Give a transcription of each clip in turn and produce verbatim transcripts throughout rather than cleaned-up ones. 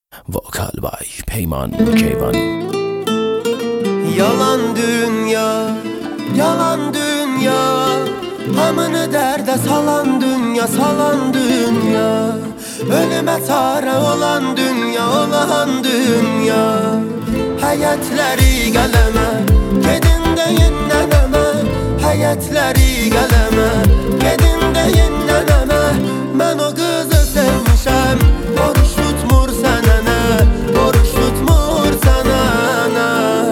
Vokal by Peyman Keyvani. Yalan dünya, yalan dünya, hamını derde salan dünya, salan dünya. Ölüme çare olan dünya, olan dünya. Həyətləri qələmə, gedin deyin nənəmə. Həyətləri qələmə, gedin deyin nənəmə. Mən o qızı sevmişəm, oruç tutmur sənənə, oruç tutmur sənənə.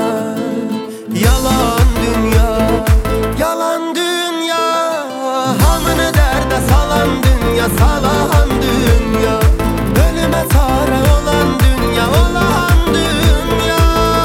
Yalan dünya, yalan dünya, hamını dərdə salan dünya, salan dünya. Ölümə çare olan dünya, olan dünya.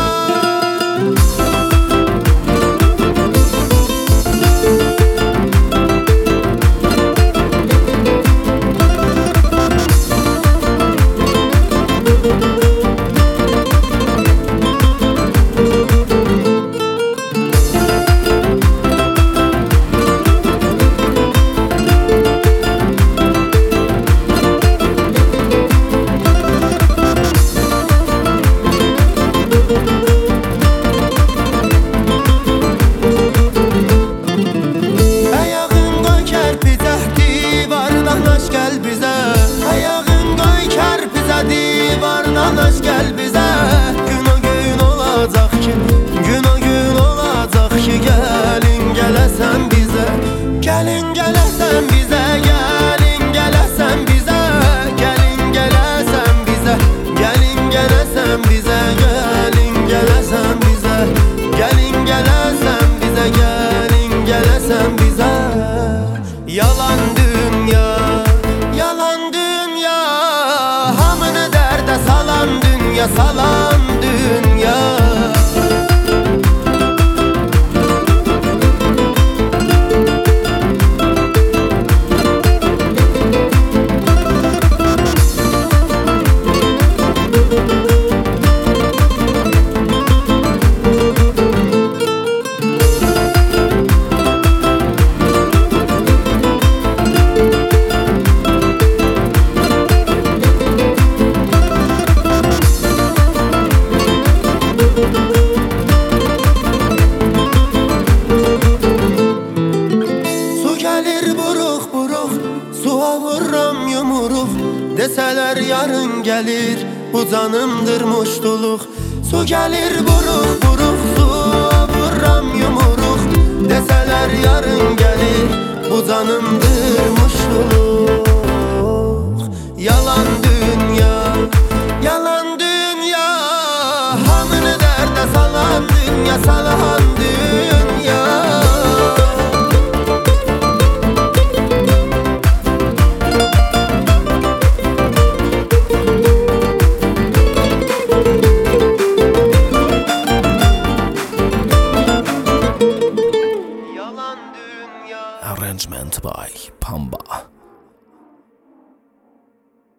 Danaş gel bize, gün o gün olacak ki, gün o gün olacak ki, gelin gelesen bize, gelin gelesen bize, gelin gelesen bize, gelin gelesen bize, gelin gelesen bize, gelin gelesen bize, gelin gelesen bize, gelin gelesen bize. Yalan dünya, yalan dünya, hamını derde salan dünya, salan dünya. Suya vururam yumruq, deseler yarın gelir, bu canımdır muştuluq. Su gelir buruq buruq, suya vururam yumruq, deseler yarın gelir, bu canımdır muştuluq. Yalan dünya, yalan dünya, hamını derde salan dünya, salan dünya. Arrangement by Pamba.